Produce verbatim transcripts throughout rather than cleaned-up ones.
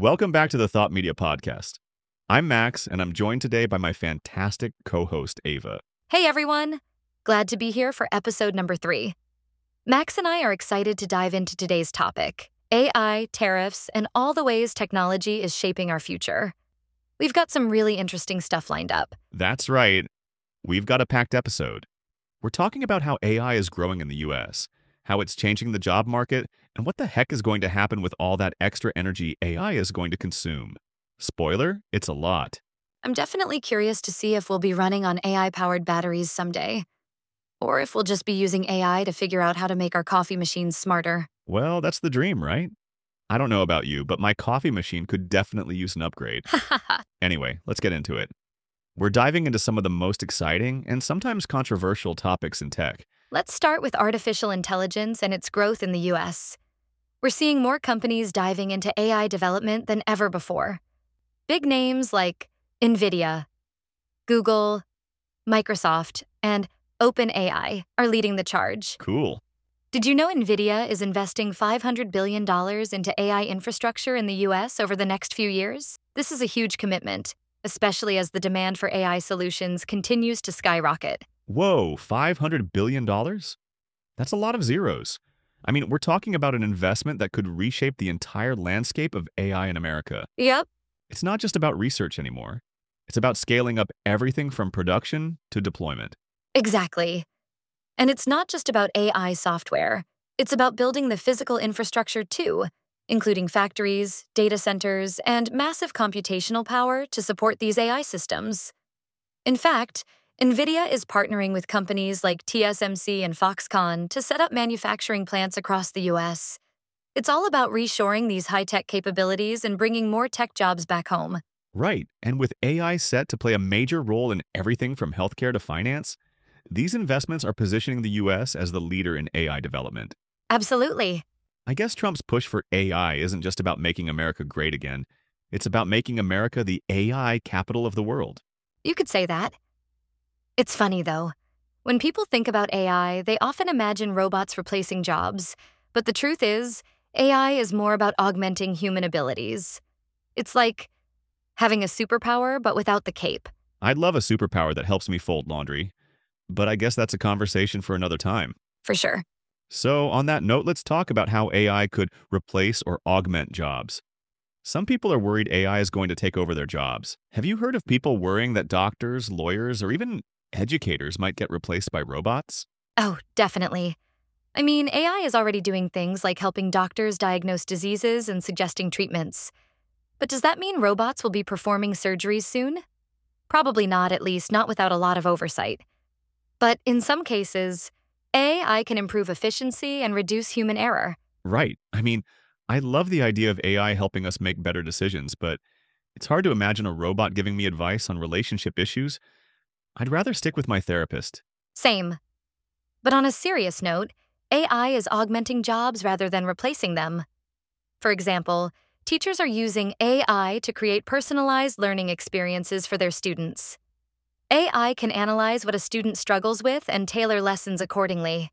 Welcome back to the Thought Media Podcast. I'm Max, and I'm joined today by my fantastic co-host, Ava. Hey everyone! Glad to be here for episode number three. Max and I are excited to dive into today's topic, A I, tariffs, and all the ways technology is shaping our future. We've got some really interesting stuff lined up. That's right. We've got a packed episode. We're talking about how A I is growing in the U S, how it's changing the job market, and what the heck is going to happen with all that extra energy A I is going to consume. Spoiler, it's a lot. I'm definitely curious to see if we'll be running on A I-powered batteries someday, or if we'll just be using A I to figure out how to make our coffee machines smarter. Well, that's the dream, right? I don't know about you, but my coffee machine could definitely use an upgrade. Anyway, let's get into it. We're diving into some of the most exciting and sometimes controversial topics in tech. Let's start with artificial intelligence and its growth in the U S. We're seeing more companies diving into A I development than ever before. Big names like NVIDIA, Google, Microsoft, and OpenAI are leading the charge. Cool. Did you know NVIDIA is investing five hundred billion dollars into A I infrastructure in the U S over the next few years? This is a huge commitment, especially as the demand for A I solutions continues to skyrocket. Whoa, five hundred billion dollars? That's a lot of zeros. I mean, we're talking about an investment that could reshape the entire landscape of A I in America. Yep. It's not just about research anymore. It's about scaling up everything from production to deployment. Exactly. And it's not just about A I software. It's about building the physical infrastructure too, including factories, data centers, and massive computational power to support these A I systems. In fact, NVIDIA is partnering with companies like T S M C and Foxconn to set up manufacturing plants across the U S. It's all about reshoring these high-tech capabilities and bringing more tech jobs back home. Right, and with A I set to play a major role in everything from healthcare to finance, these investments are positioning the U S as the leader in A I development. Absolutely. I guess Trump's push for A I isn't just about making America great again. It's about making America the A I capital of the world. You could say that. It's funny, though. When people think about A I, they often imagine robots replacing jobs. But the truth is, A I is more about augmenting human abilities. It's like having a superpower, but without the cape. I'd love a superpower that helps me fold laundry, but I guess that's a conversation for another time. For sure. So, on that note, let's talk about how A I could replace or augment jobs. Some people are worried A I is going to take over their jobs. Have you heard of people worrying that doctors, lawyers, or even educators might get replaced by robots? Oh, definitely. I mean, A I is already doing things like helping doctors diagnose diseases and suggesting treatments. But does that mean robots will be performing surgeries soon? Probably not, at least not without a lot of oversight. But in some cases, A I can improve efficiency and reduce human error. Right. I mean, I love the idea of A I helping us make better decisions, but it's hard to imagine a robot giving me advice on relationship issues. I'd rather stick with my therapist. Same. But on a serious note, A I is augmenting jobs rather than replacing them. For example, teachers are using A I to create personalized learning experiences for their students. A I can analyze what a student struggles with and tailor lessons accordingly.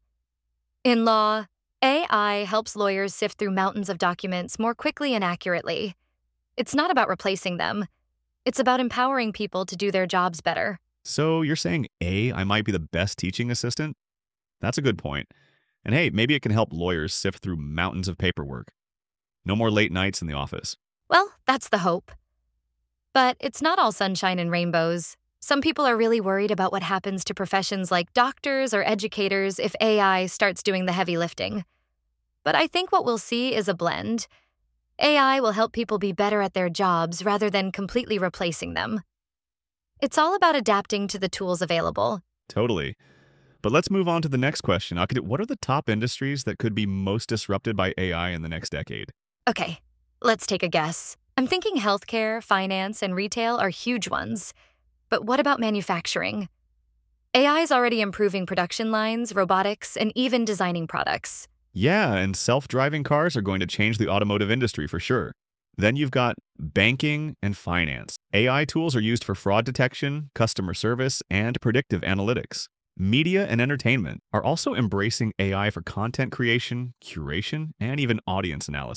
In law, A I helps lawyers sift through mountains of documents more quickly and accurately. It's not about replacing them. It's about empowering people to do their jobs better. So you're saying A I might be the best teaching assistant? That's a good point. And hey, maybe it can help lawyers sift through mountains of paperwork. No more late nights in the office. Well, that's the hope. But it's not all sunshine and rainbows. Some people are really worried about what happens to professions like doctors or educators if A I starts doing the heavy lifting. But I think what we'll see is a blend. A I will help people be better at their jobs rather than completely replacing them. It's all about adapting to the tools available. Totally. But let's move on to the next question. Akid, what are the top industries that could be most disrupted by A I in the next decade? Okay, let's take a guess. I'm thinking healthcare, finance, and retail are huge ones. But what about manufacturing? A I is already improving production lines, robotics, and even designing products. Yeah, and self-driving cars are going to change the automotive industry for sure. Then you've got banking and finance. A I tools are used for fraud detection, customer service, and predictive analytics. Media and entertainment are also embracing A I for content creation, curation, and even audience analysis.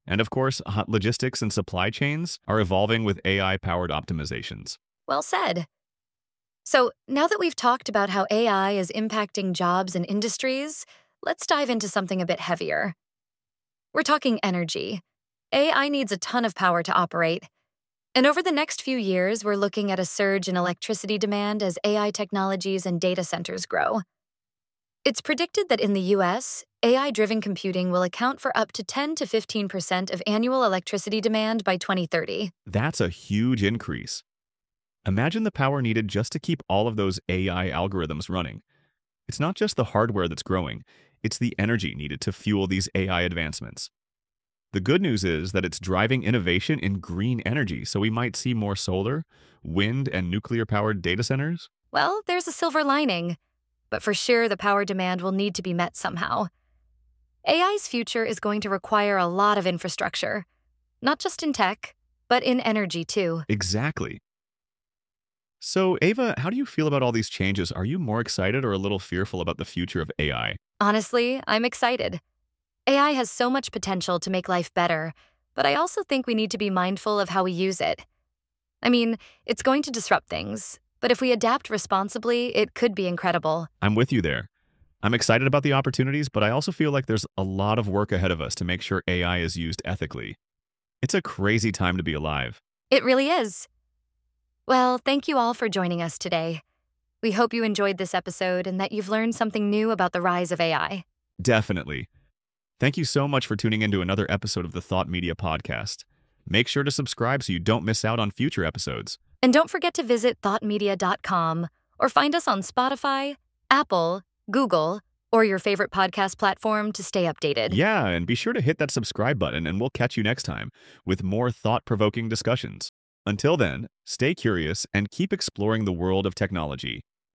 And of course, uh, logistics and supply chains are evolving with A I-powered optimizations. Well said. So, now that we've talked about how A I is impacting jobs and industries, let's dive into something a bit heavier. We're talking energy. A I needs a ton of power to operate. And over the next few years, we're looking at a surge in electricity demand as A I technologies and data centers grow. It's predicted that in the U S, A I-driven computing will account for up to ten to fifteen percent of annual electricity demand by twenty thirty. That's a huge increase. Imagine the power needed just to keep all of those A I algorithms running. It's not just the hardware that's growing, it's the energy needed to fuel these A I advancements. The good news is that it's driving innovation in green energy, so we might see more solar, wind, and nuclear-powered data centers. Well, there's a silver lining. But for sure, the power demand will need to be met somehow. A I's future is going to require a lot of infrastructure, not just in tech, but in energy too. Exactly. So, Ava, how do you feel about all these changes? Are you more excited or a little fearful about the future of A I? Honestly, I'm excited. A I has so much potential to make life better, but I also think we need to be mindful of how we use it. I mean, it's going to disrupt things, but if we adapt responsibly, it could be incredible. I'm with you there. I'm excited about the opportunities, but I also feel like there's a lot of work ahead of us to make sure A I is used ethically. It's a crazy time to be alive. It really is. Well, thank you all for joining us today. We hope you enjoyed this episode and that you've learned something new about the rise of A I. Definitely. Thank you so much for tuning in to another episode of the Thought Media Podcast. Make sure to subscribe so you don't miss out on future episodes. And don't forget to visit thought media dot com or find us on Spotify, Apple, Google, or your favorite podcast platform to stay updated. Yeah, and be sure to hit that subscribe button, and we'll catch you next time with more thought-provoking discussions. Until then, stay curious and keep exploring the world of technology.